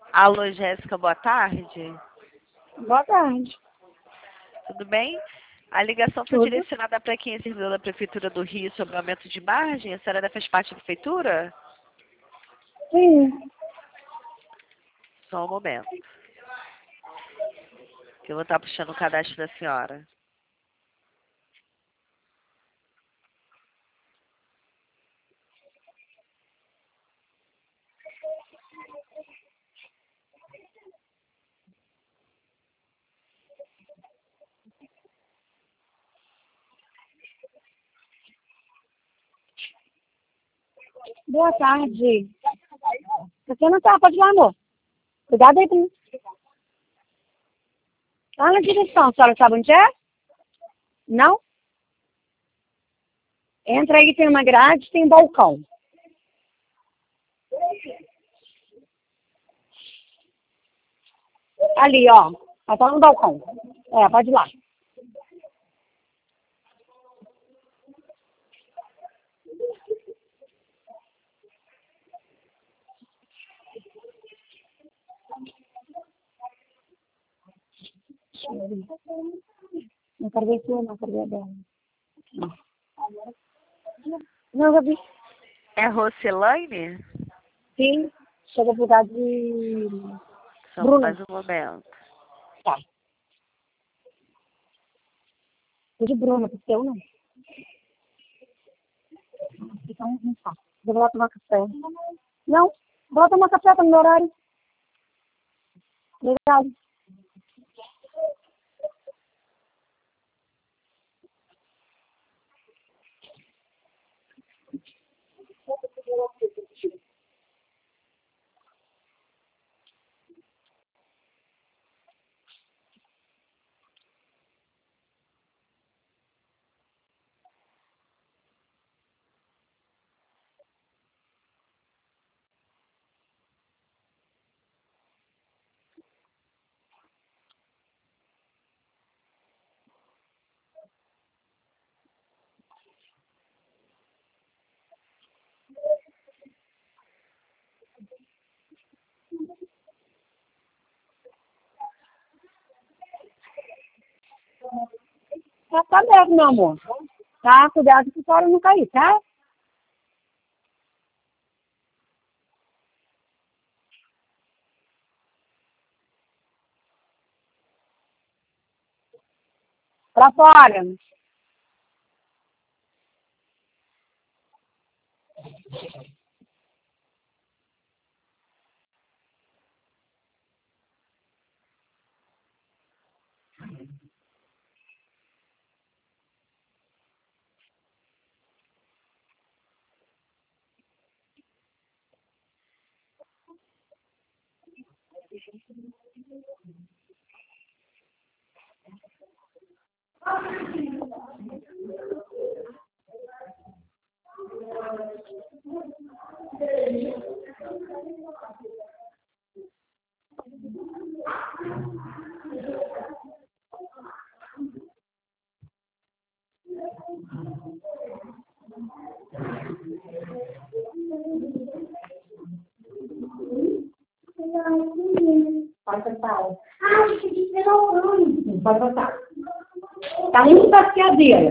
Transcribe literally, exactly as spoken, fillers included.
Alô, Jéssica, boa tarde. Boa tarde. Tudo bem? A ligação foi Tudo. direcionada para quem é servidor da Prefeitura do Rio sobre o aumento de margem. A senhora faz parte da Prefeitura? Sim. Só um momento. Que eu vou estar puxando o cadastro da senhora. Boa tarde. Você não tá, pode ir lá, amor. Cuidado aí pra mim. Lá na direção, a senhora sabe onde é? Não? Entra aí, tem uma grade, tem um balcão. Ali, ó. Ela tá no balcão. É, pode ir lá. Não quero ver sua, não quero ver a dela. Não, eu vi. É Roselaine? Sim. Chega pro lugar de... Só Bruna. mais um momento. Tá. De Bruna, pro seu não. Então, não tá. Eu vou lá tomar café. Não, vou lá tomar café, tá no meu horário. Obrigado. Tá, tá mesmo, meu amor. Tá, cuidado que a senhora não cair, tá? Pra fora. Pode passar. Ah, você disse que não. Pode passar. Tá muito passeadeira.